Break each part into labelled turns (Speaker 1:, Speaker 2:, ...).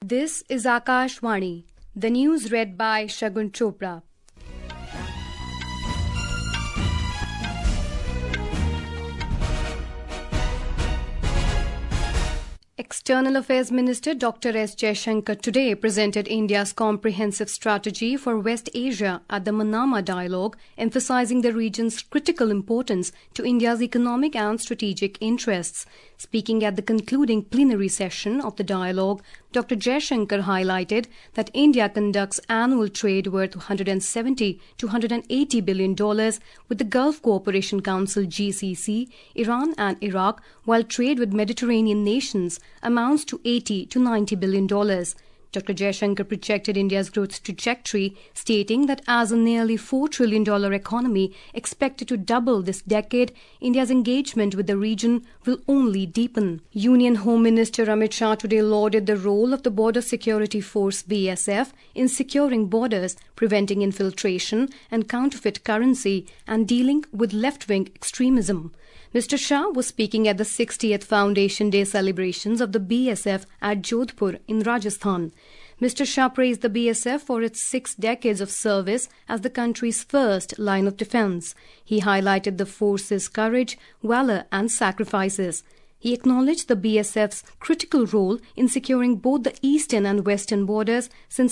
Speaker 1: This is Akashvani, the news read by Shagun Chopra. External Affairs Minister Dr. S. Jaishankar today presented India's comprehensive strategy for West Asia at the Manama Dialogue, emphasizing the region's critical importance to India's economic and strategic interests. Speaking at the concluding plenary session of the dialogue, Dr. Jaishankar highlighted that India conducts annual trade worth $170 to $180 billion with the Gulf Cooperation Council GCC, Iran and Iraq, while trade with Mediterranean nations amounts to $80 to $90 billion. Dr. Jaishankar projected India's growth trajectory, stating that as a nearly $4 trillion economy expected to double this decade, India's engagement with the region will only deepen. Union Home Minister Amit Shah today lauded the role of the Border Security Force BSF in securing borders, preventing infiltration and counterfeit currency, and dealing with left-wing extremism. Mr. Shah was speaking at the 60th Foundation Day celebrations of the BSF at Jodhpur in Rajasthan. Mr. Shah praised the BSF for its 6 decades of service as the country's first line of defense. He highlighted the force's courage, valor and sacrifices. He acknowledged the BSF's critical role in securing both the eastern and western borders since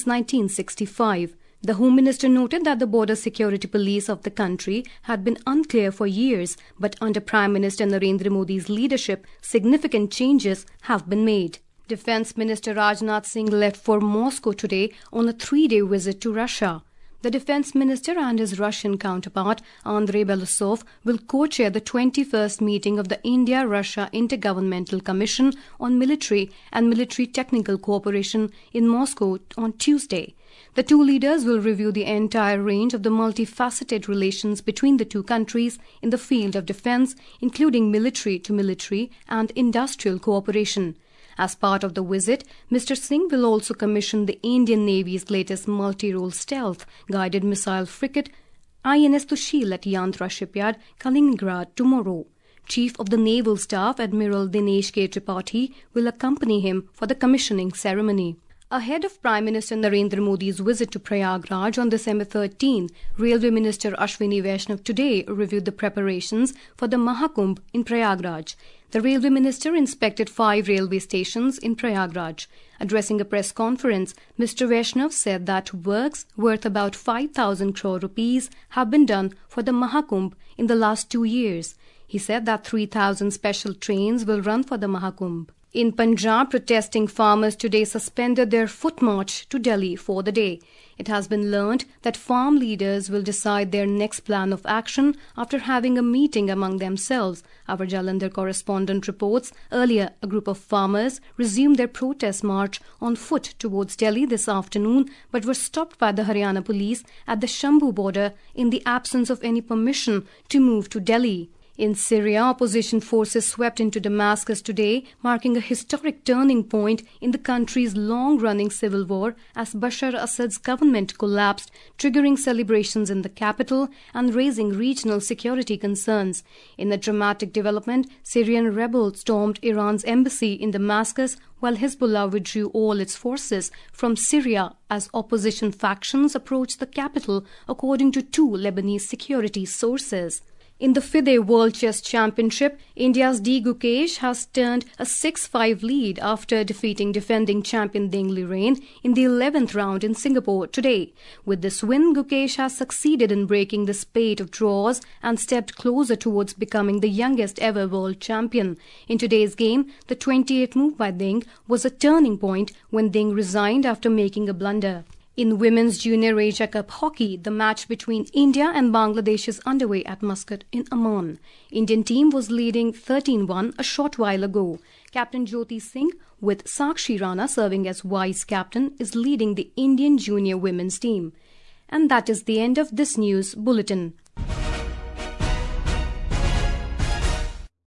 Speaker 1: 1965. The Home Minister noted that the border security police of the country had been unclear for years, but under Prime Minister Narendra Modi's leadership, significant changes have been made. Defence Minister Rajnath Singh left for Moscow today on a 3-day visit to Russia. The Defence Minister and his Russian counterpart, Andrei Belousov, will co-chair the 21st meeting of the India-Russia Intergovernmental Commission on Military and Military Technical Cooperation in Moscow on Tuesday. The two leaders will review the entire range of the multifaceted relations between the two countries in the field of defence, including military-to-military and industrial cooperation. As part of the visit, Mr. Singh will also commission the Indian Navy's latest multi-role stealth-guided missile frigate INS Tushil at Yantra Shipyard, Kaliningrad tomorrow. Chief of the Naval Staff Admiral Dinesh K. Tripathi will accompany him for the commissioning ceremony. Ahead of Prime Minister Narendra Modi's visit to Prayagraj on December 13, Railway Minister Ashwini Vaishnav today reviewed the preparations for the Mahakumbh in Prayagraj. The Railway Minister inspected 5 railway stations in Prayagraj. Addressing a press conference, Mr. Vaishnav said that works worth about 5,000 crore rupees have been done for the Mahakumbh in the last 2 years. He said that 3,000 special trains will run for the Mahakumbh. In Punjab, protesting farmers today suspended their foot march to Delhi for the day. It has been learned that farm leaders will decide their next plan of action after having a meeting among themselves. Our Jalandhar correspondent reports earlier a group of farmers resumed their protest march on foot towards Delhi this afternoon but were stopped by the Haryana police at the Shambhu border in the absence of any permission to move to Delhi. In Syria, opposition forces swept into Damascus today, marking a historic turning point in the country's long-running civil war as Bashar Assad's government collapsed, triggering celebrations in the capital and raising regional security concerns. In a dramatic development, Syrian rebels stormed Iran's embassy in Damascus, while Hezbollah withdrew all its forces from Syria as opposition factions approached the capital, according to 2 Lebanese security sources. In the FIDE World Chess Championship, India's D. Gukesh has turned a 6-5 lead after defeating defending champion Ding Liren in the 11th round in Singapore today. With this win, Gukesh has succeeded in breaking the spate of draws and stepped closer towards becoming the youngest ever world champion. In today's game, the 28th move by Ding was a turning point when Ding resigned after making a blunder. In Women's Junior Asia Cup hockey, the match between India and Bangladesh is underway at Muscat in Amman. Indian team was leading 13-1 a short while ago. Captain Jyoti Singh, with Sakshi Rana serving as vice captain, is leading the Indian junior women's team. And that is the end of this news bulletin.